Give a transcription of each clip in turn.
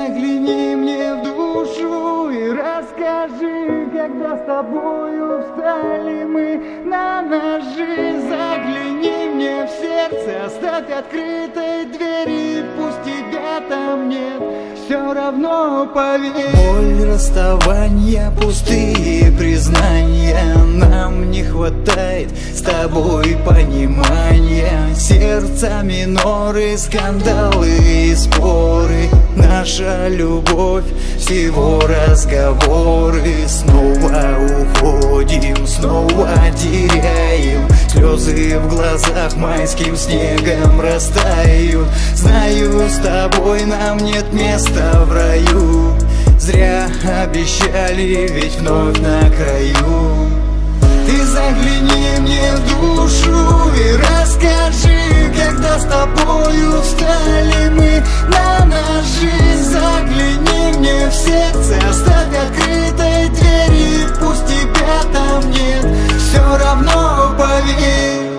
загляни мне в душу и расскажи, когда с тобою встали мы на ножи. Загляни мне в сердце, оставь открытой двери, пусть тебя там нет, все равно поверь. Боль расставания, пустые признания, нам не хватает с тобой понимания. Сердца миноры, скандалы и споры, наша любовь всего разговоры. Снова уходим, снова теряем, слезы в глазах майским снегом растают. Знаю, с тобой нам нет места в раю, зря обещали, ведь вновь на краю. Ты загляни мне в душу и расскажи, когда с тобою встали мы на ножи. Загляни мне в сердце, оставь открытой двери, пусть тебя там нет, все равно поверь,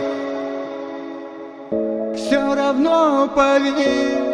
все равно поверь.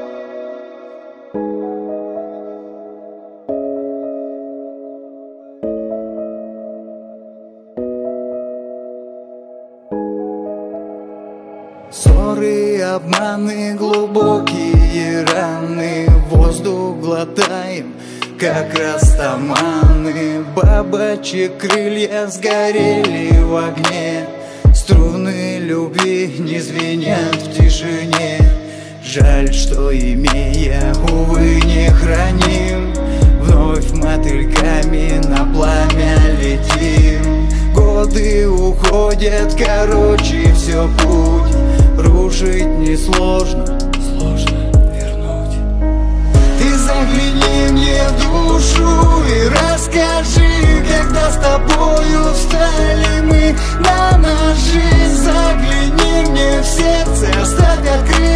Ссоры, обманы, глубокие раны, воздух глотаем, как растаманы. Бабочек крылья сгорели в огне, струны любви не звенят в тишине. Жаль, что имея, увы, не храним, вновь мотыльками на пламя летим. Годы уходят, короче, все путь, рушить несложно, сложно вернуть. Ты загляни мне в душу и расскажи, когда с тобою встали мы на ножи. Загляни мне в сердце, оставь открытым